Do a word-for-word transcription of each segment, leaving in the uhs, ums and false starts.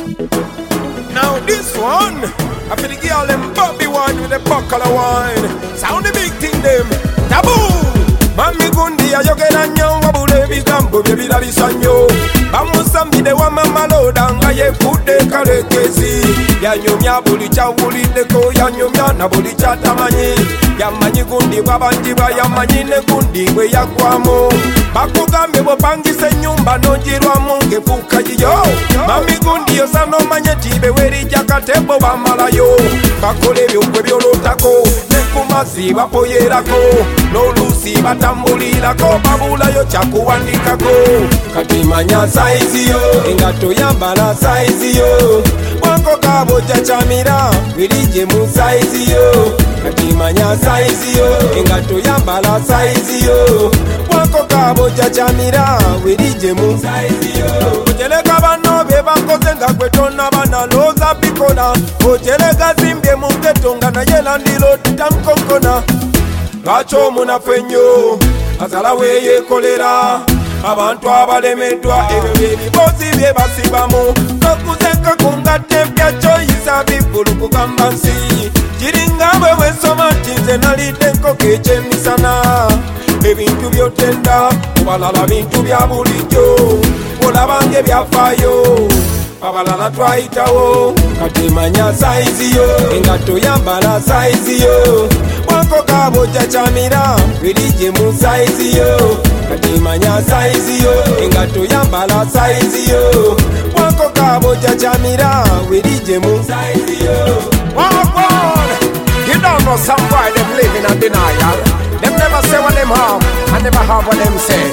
Now this one, I feel the girl them Bobby one with the buckle of wine. Sound the big thing them, taboo. Mami gundi ya yoke na nyo wabule bigambo bye birabi sanyo. Bamusambi de wa mama loda ngaye kude kale kezi. Ya nyumya buli cha wulide ko ya nyumya na buli cha tamanyi. Ya manyi gundi wabanji ba ya manyi ne gundi we ya kwamo. Bakugambe bopangise nyumba nojirwa munge fuka jiyo. Mami gundi yo sano manye tibe weri jakatebo bamalayo. Bakole byokwe byolotako nekumasi bapoyerako. No lusi batambulirako babulayo kyakuwandikako. Kati manya saizi yo engato yambala saizi yo. Wanko kabo chachamira wirije mu saizi yo. Kati manya saizi yo engato yambala saizi yo. Wanko kabo chachamira wirije mu saizi yo. Ojeleka bano be bakoze nga kwetona bana loza bikola. Ojeleka zimbye mu ketonga na yela ndilo tutamkonkona. Lwacho munafe nnyo azala weyekolera abantu abalemeddwa ebyo byebibozi bye basibamu kakuzeka kungatte mpya kyoyisa bivulu kugamba nsi kiringa bwe wesoma nti nze nalidde enkoko ekyemisana ebintu byotenda obalala bintu bya bulijjo olabange byafaayo abalala twayitawo kati manya saizi yo engato yambala saizi yo wanko kabo chachamira wirije mu saizi yo kati manya saizi yo engato yambala saizi yo wanko kabo chachamira wirije mu saizi yo. Walk on! You don't know some boy them living in denial. Them never say what them have and never have what them say.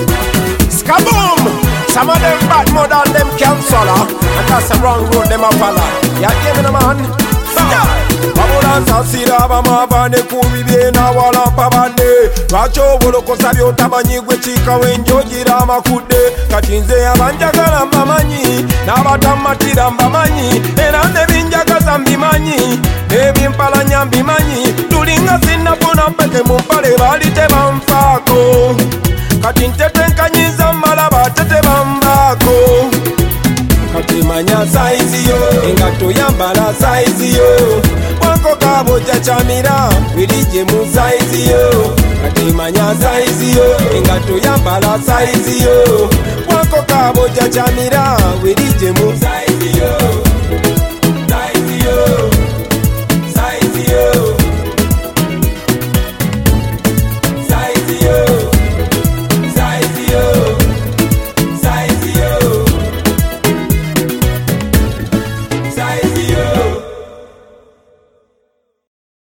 Skaboom! Some of them bad more than them canceller. And that's the wrong road them a follow. Ya give me the man. Babula sasira bamabane kubibye na wala pabane. Lwacho bolokosa byotamanyi gwe chika wenjogira amakude. Katinze abanjagala mbamanyi n'abatamatira mbamanyi era nebinjagaza mbimanyi ebimpalanya mbimanyi tulinga sinafuna mpeke mu mpale bali tebamfaako kati ntetenkanyiza mmalaba tetebambako. Kati manya saizi yo engato yambala saizi yo wanko kabo chachamira wirije mu saizi yo. Kati manya saizi yo engato yambala saizi yo wanko kabo chachamira wirije mu saizi yo.